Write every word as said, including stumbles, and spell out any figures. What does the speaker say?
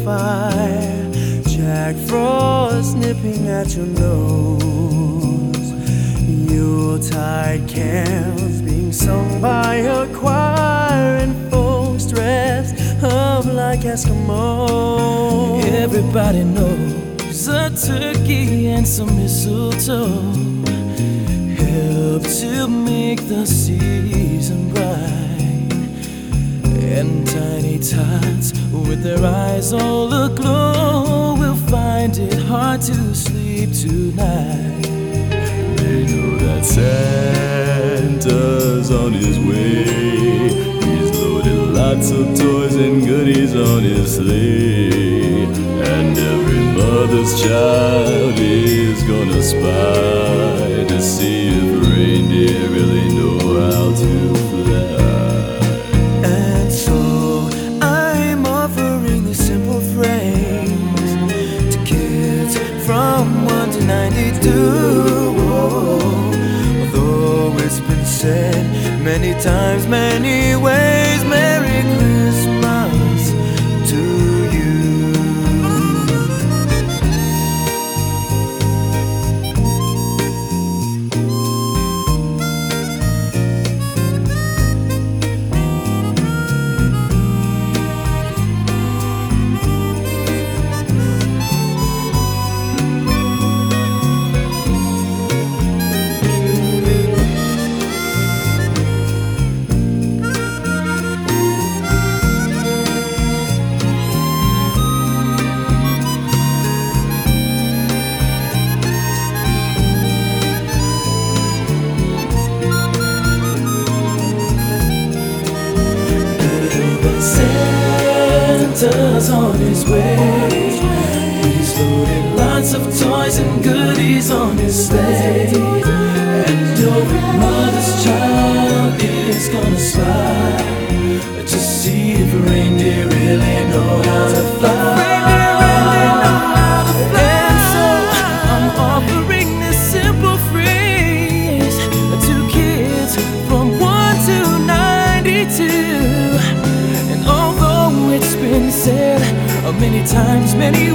fire, Jack Frost nipping at your nose, Yuletide carols being sung by a choir, and folks dressed up like Eskimos. Everybody knows a turkey and some mistletoe help to make the season bright, and tiny tots with their eyes all aglow will find it hard to sleep tonight. They know that Santa's on his way. He's loaded lots of toys and goodies on his sleigh, and every mother's child is gonna spy to see if reindeer really know how to fly. And so I'm offering this simple phrase to kids from one to ninety-two. Although it's been said many times, many ways, Merry Christmas to you. Santa's on his way. He's loaded lots of toys and goodies on his sleigh, and every mother's child is gonna spy to see if reindeer really know how to fly. And so I'm offering this simple phrase to kids from one to ninety-two. It's been said many times, many